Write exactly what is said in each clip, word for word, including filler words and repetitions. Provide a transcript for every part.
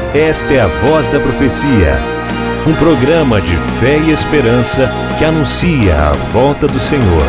Esta é a Voz da Profecia, um programa de fé e esperança que anuncia a volta do Senhor.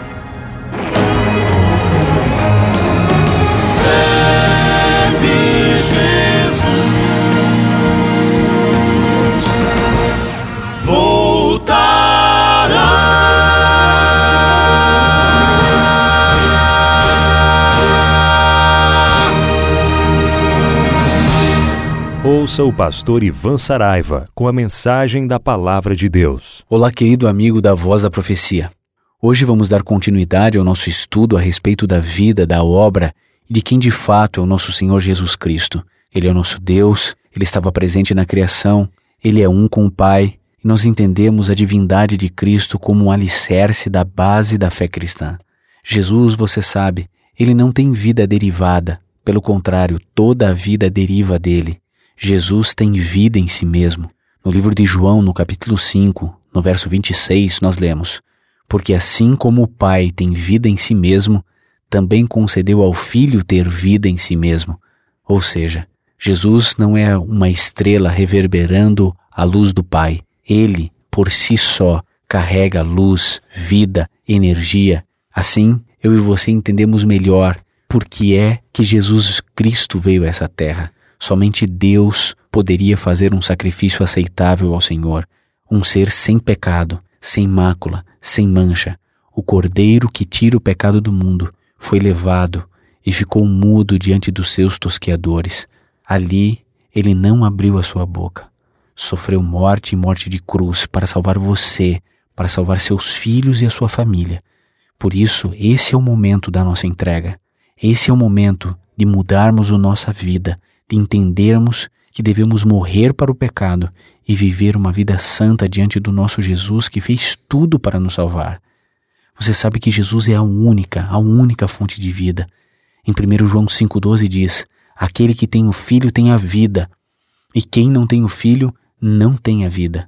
Ouça o pastor Ivan Saraiva com a mensagem da Palavra de Deus. Olá, querido amigo da Voz da Profecia. Hoje vamos dar continuidade ao nosso estudo a respeito da vida, da obra e de quem de fato é o nosso Senhor Jesus Cristo. Ele é o nosso Deus, Ele estava presente na criação, Ele é um com o Pai e nós entendemos a divindade de Cristo como um alicerce da base da fé cristã. Jesus, você sabe, Ele não tem vida derivada, pelo contrário, toda a vida deriva dele. Jesus tem vida em si mesmo. No livro de João, no capítulo cinco, no verso vinte e seis, nós lemos: porque assim como o Pai tem vida em si mesmo, também concedeu ao Filho ter vida em si mesmo. Ou seja, Jesus não é uma estrela reverberando a luz do Pai. Ele, por si só, carrega luz, vida, energia. Assim, eu e você entendemos melhor por que é que Jesus Cristo veio a essa terra. Somente Deus poderia fazer um sacrifício aceitável ao Senhor, um ser sem pecado, sem mácula, sem mancha. O Cordeiro que tira o pecado do mundo foi levado e ficou mudo diante dos seus tosqueadores. Ali ele não abriu a sua boca. Sofreu morte e morte de cruz para salvar você, para salvar seus filhos e a sua família. Por isso, esse é o momento da nossa entrega. Esse é o momento de mudarmos a nossa vida, de entendermos que devemos morrer para o pecado e viver uma vida santa diante do nosso Jesus que fez tudo para nos salvar. Você sabe que Jesus é a única, a única fonte de vida. Em primeiro João cinco doze diz: aquele que tem o Filho tem a vida, e quem não tem o Filho não tem a vida.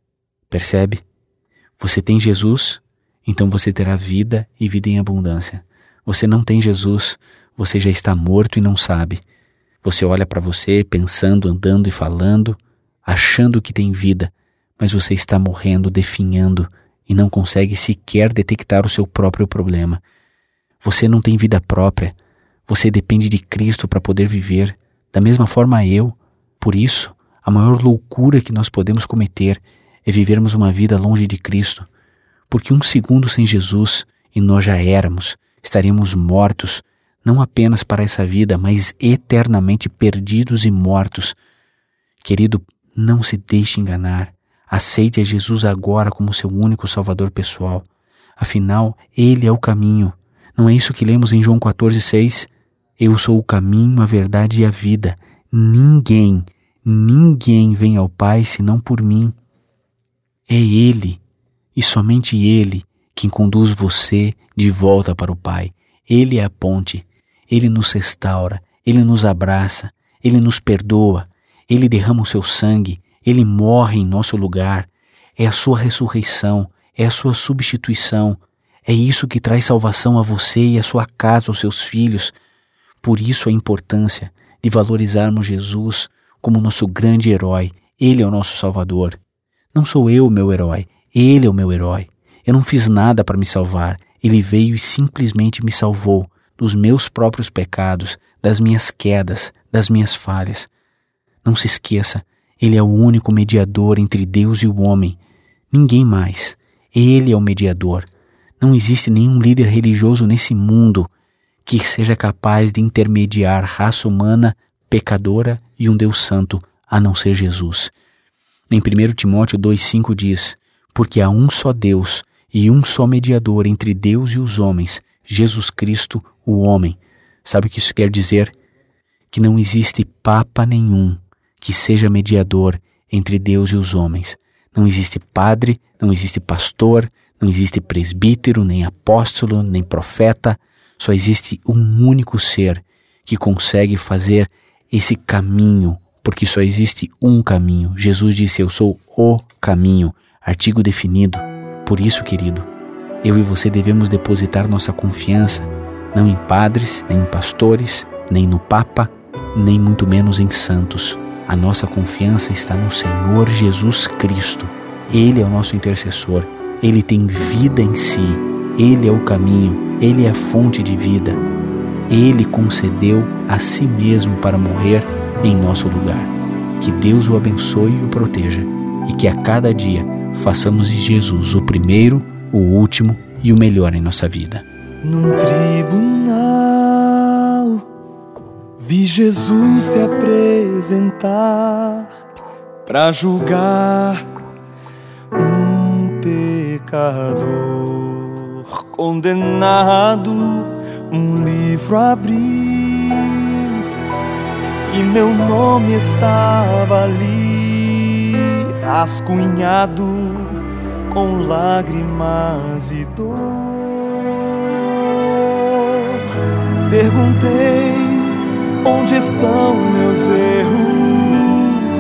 Percebe? Você tem Jesus, então você terá vida e vida em abundância. Você não tem Jesus, você já está morto e não sabe. Você olha para você pensando, andando e falando, achando que tem vida, mas você está morrendo, definhando e não consegue sequer detectar o seu próprio problema. Você não tem vida própria, você depende de Cristo para poder viver, da mesma forma eu. Por isso, a maior loucura que nós podemos cometer é vivermos uma vida longe de Cristo, porque um segundo sem Jesus e nós já éramos, estaríamos mortos, não apenas para essa vida, mas eternamente perdidos e mortos. Querido, não se deixe enganar. Aceite a Jesus agora como seu único Salvador pessoal. Afinal, Ele é o caminho. Não é isso que lemos em João quatorze seis? Eu sou o caminho, a verdade e a vida. Ninguém, ninguém vem ao Pai senão por mim. É Ele, e somente Ele, quem conduz você de volta para o Pai. Ele é a ponte. Ele nos restaura, Ele nos abraça, Ele nos perdoa, Ele derrama o seu sangue, Ele morre em nosso lugar. É a sua ressurreição, é a sua substituição. É isso que traz salvação a você e a sua casa, aos seus filhos. Por isso a importância de valorizarmos Jesus como nosso grande herói. Ele é o nosso Salvador. Não sou eu o meu herói, Ele é o meu herói. Eu não fiz nada para me salvar, Ele veio e simplesmente me salvou dos meus próprios pecados, das minhas quedas, das minhas falhas. Não se esqueça, Ele é o único mediador entre Deus e o homem. Ninguém mais. Ele é o mediador. Não existe nenhum líder religioso nesse mundo que seja capaz de intermediar raça humana, pecadora e um Deus santo, a não ser Jesus. Em primeiro Timóteo dois cinco diz: porque há um só Deus e um só mediador entre Deus e os homens, Jesus Cristo, o homem. Sabe o que isso quer dizer? Que não existe papa nenhum que seja mediador entre Deus e os homens. Não existe padre, não existe pastor, não existe presbítero, nem apóstolo, nem profeta. Só existe um único ser que consegue fazer esse caminho, porque só existe um caminho. Jesus disse: eu sou o caminho, artigo definido. Por isso, querido, eu e você devemos depositar nossa confiança não em padres, nem em pastores, nem no Papa, nem muito menos em santos. A nossa confiança está no Senhor Jesus Cristo. Ele é o nosso intercessor. Ele tem vida em si. Ele é o caminho. Ele é a fonte de vida. Ele concedeu a si mesmo para morrer em nosso lugar. Que Deus o abençoe e o proteja, e que a cada dia façamos de Jesus o primeiro, o último e o melhor em nossa vida. Num tribunal vi Jesus se apresentar para julgar um pecador condenado. Um livro abriu e meu nome estava ali, rascunhado com lágrimas e dor. Perguntei: onde estão meus erros?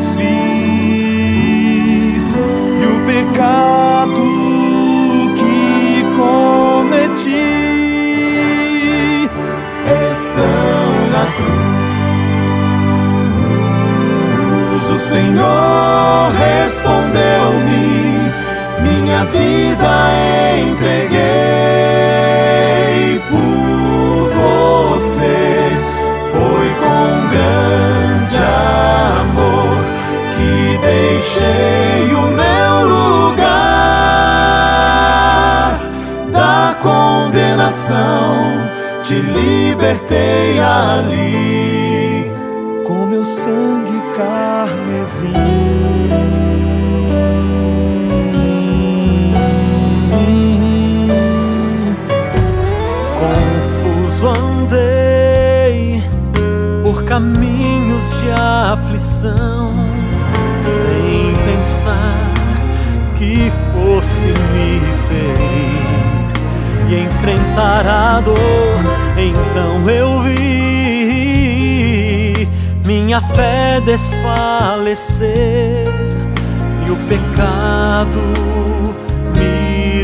Fiz e o pecado que cometi estão na cruz. O Senhor respondeu-me: minha vida entreguei por você. Foi com grande amor que deixei o meu lugar da condenação. Te libertei ali com meu sangue carmesim. Confuso andei por caminhos de aflição, sem pensar que fosse me ferir e enfrentar a dor. Então eu vi minha fé desfalecer e o pecado me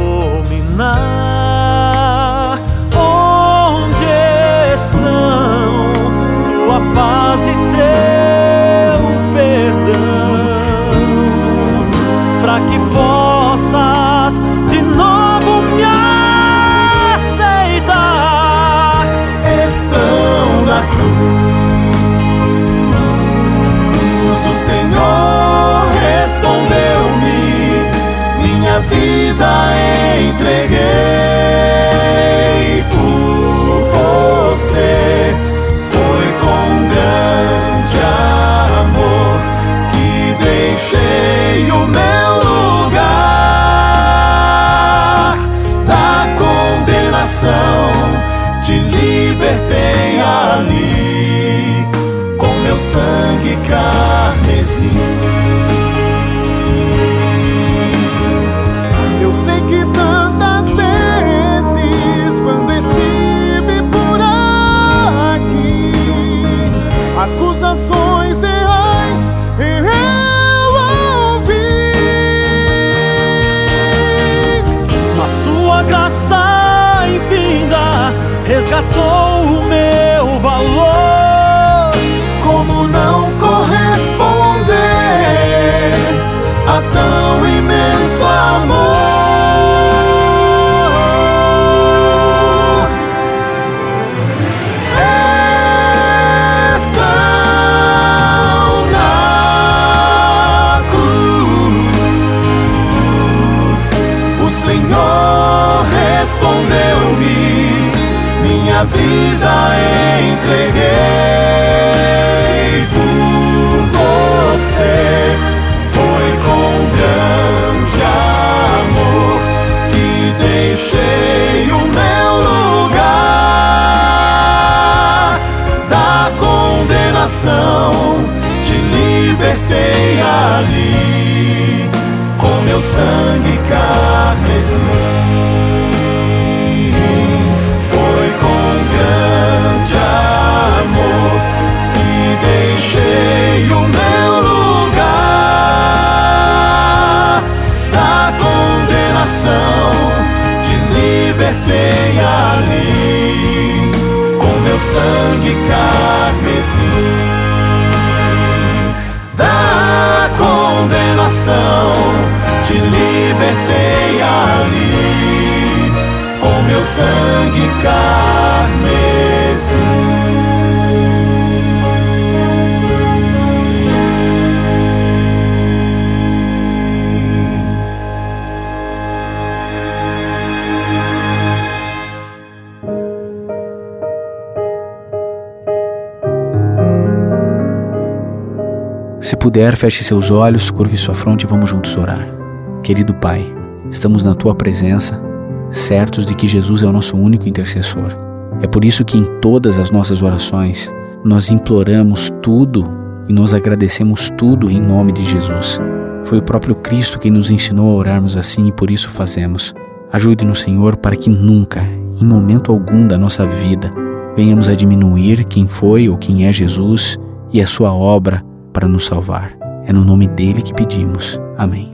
dominar. Onde estão tua paz e teu perdão, para que possas de novo me aceitar? Estão na cruz. O Senhor respondeu-me: minha vida entreguei por você. Foi com grande amor que deixei o meu lugar da condenação. Te libertei ali com meu sangue carmesim. Eu sei que tantas vezes, quando estive por aqui, acusações reais eu ouvi, mas sua graça infinda resgatou o meu valor. Como não corresponder a tão imenso amor? Estão na cruz. O Senhor respondeu-me: minha vida entreguei por você. Foi com grande amor que deixei o meu lugar da condenação. Te libertei ali com meu sangue carmesim. Foi com grande amor que deixei o meu lugar da condenação. Te libertei ali com meu sangue carmesim. sangue carmesim. Se puder, feche seus olhos, curve sua fronte e vamos juntos orar. Querido Pai, estamos na Tua presença, certos de que Jesus é o nosso único intercessor. É por isso que em todas as nossas orações, nós imploramos tudo e nós agradecemos tudo em nome de Jesus. Foi o próprio Cristo quem nos ensinou a orarmos assim e por isso fazemos. Ajude-nos, Senhor, para que nunca, em momento algum da nossa vida, venhamos a diminuir quem foi ou quem é Jesus e a sua obra para nos salvar. É no nome dele que pedimos. Amém.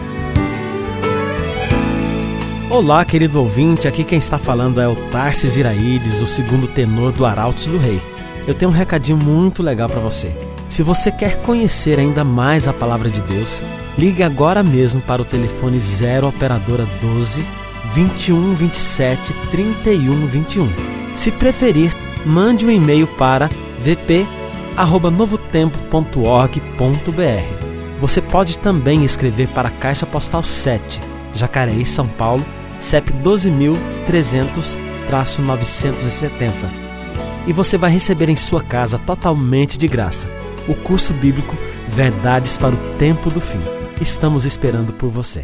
Olá, querido ouvinte, aqui quem está falando é o Tarsis Iraídes, o segundo tenor do Arautos do Rei. Eu tenho um recadinho muito legal para você. Se você quer conhecer ainda mais a Palavra de Deus, ligue agora mesmo para o telefone zero operadora doze, vinte e um, vinte e sete, trinta e um, vinte e um. Se preferir, mande um e-mail para v p arroba novo tempo ponto org ponto b r. Você pode também escrever para a Caixa Postal sete, Jacareí, São Paulo, C E P doze mil trezentos, novecentos e setenta. E você vai receber em sua casa totalmente de graça o curso bíblico Verdades para o Tempo do Fim. Estamos esperando por você.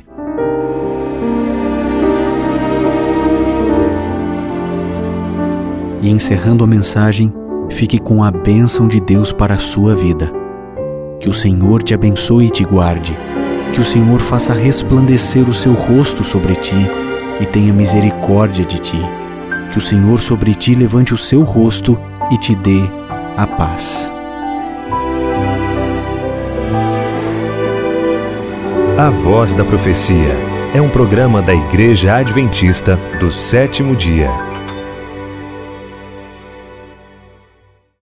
E encerrando a mensagem, fique com a bênção de Deus para a sua vida. Que o Senhor te abençoe e te guarde. Que o Senhor faça resplandecer o seu rosto sobre ti e tenha misericórdia de ti. Que o Senhor sobre ti levante o seu rosto e te dê a paz. A Voz da Profecia é um programa da Igreja Adventista do Sétimo Dia.